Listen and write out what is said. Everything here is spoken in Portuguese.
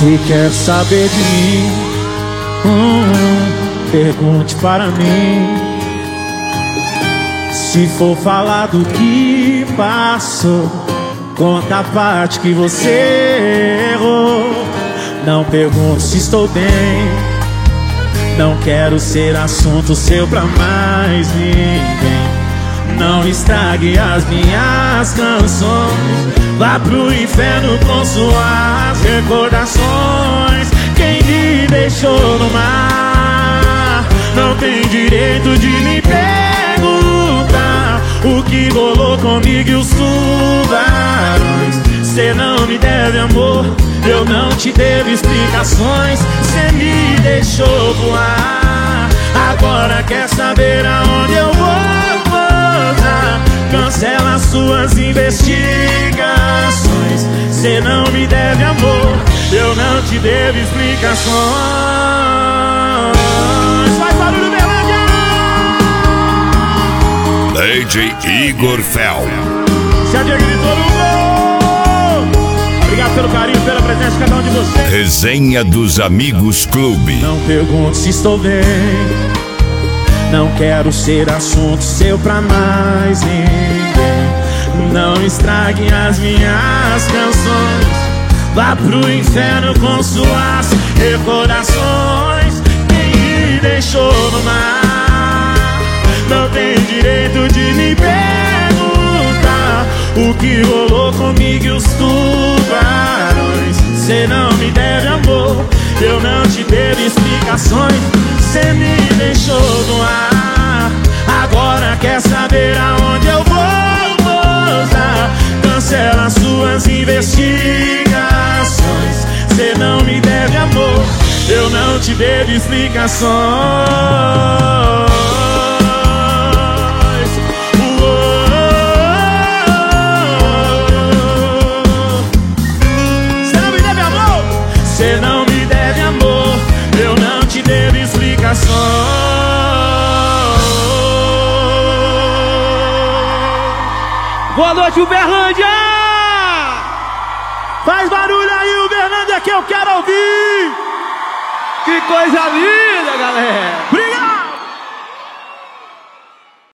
Se quer saber de mim, pergunte para mim. Se for falar do que passou, conta a parte que você errou. Não pergunte se estou bem, não quero ser assunto seu pra mais ninguém. Não estrague as minhas canções, vá pro inferno com suas recordações. Quem me deixou no mar não tem direito de me perguntar o que rolou comigo e os tubarões. Cê não me deve amor, eu não te devo explicações. Cê me deixou voar, agora quer saber aonde eu vou pousar. Cancela suas investigações. Cê não me deve amor, eu não te devo explicações. Faz barulho, Berlândia! DJ Igor Fel. Já gritou no gol. Obrigado pelo carinho, pela presença de cada um de vocês. Resenha dos Amigos Clube. Não pergunte se estou bem, não quero ser assunto seu pra mais ninguém. Não estrague as minhas canções, vá pro inferno com suas recordações. Quem me deixou no mar não tem direito de me perguntar o que rolou comigo e os tubarões. Cê não me deve amor, eu não te devo explicações. Cê me deixou no ar, agora quer saber aonde eu vou pousar. Cancela suas investigações. Cê não me deve amor, eu não te devo explicações. Cê não me deve amor, eu não te devo explicações. Boa noite, Uberlândia! Faz barulho aí, Uberlândia, que eu quero ouvir! Que coisa linda, galera! Obrigado!